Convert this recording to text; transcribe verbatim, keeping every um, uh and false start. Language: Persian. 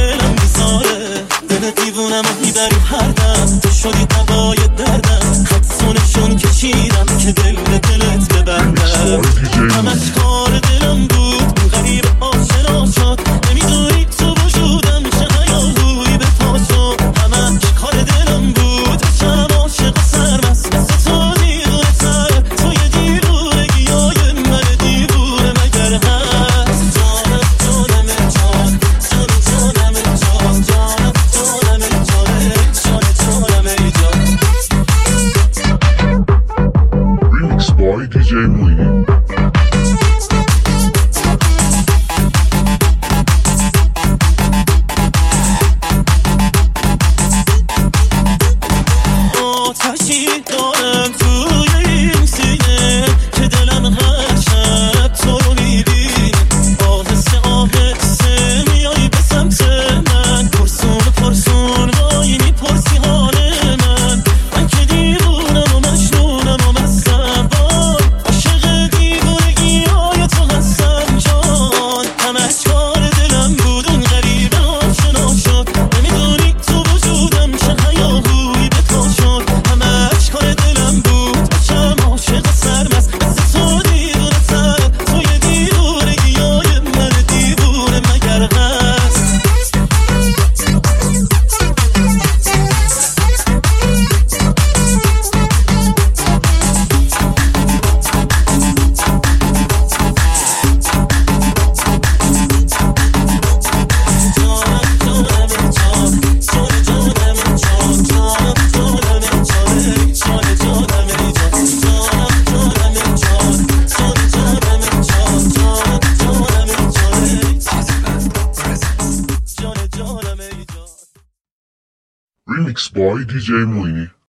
دلم میذاره، دل دیوونم میبری هر دم، تو شدی دوای دردم، حدسونشون کشیدم که دل به دلت ببندم. همش کار دلم بود، اون غریب آشنا شد، نمیدونی تو وجودم چه هیاهویی به پا شد. همش کار دلم بود، بشم عاشق و سرمست، مثل تو دیوونه تر، تو یه دیوونگی های من دیوونه مگر هست. جانم جانم جان، جان جانم جان، جانم جانم جان، جان جانم ای جان. Remix by دی جی موینی. آتشی دارم توی این سینه که دلم هر شب تو رو میبینه، آهسته آهسته میای به سمت من، پرسون پرسون وای میپرسی حال من. من که دیوونم و مجنونم و مستم وای، عاشق دیوونگی های تو هستم جان. همش کار دلم بود، اون غریبه آشنا شد، نمیدونی تو وجودم چه هیاهویی به پا شد. همش کار دلم بود، باشم عاشق سرمست، مثل تو دیوونه تر، تو یه دیوونگی های من دیوونه مگر هست. Remix by دی جی موینی.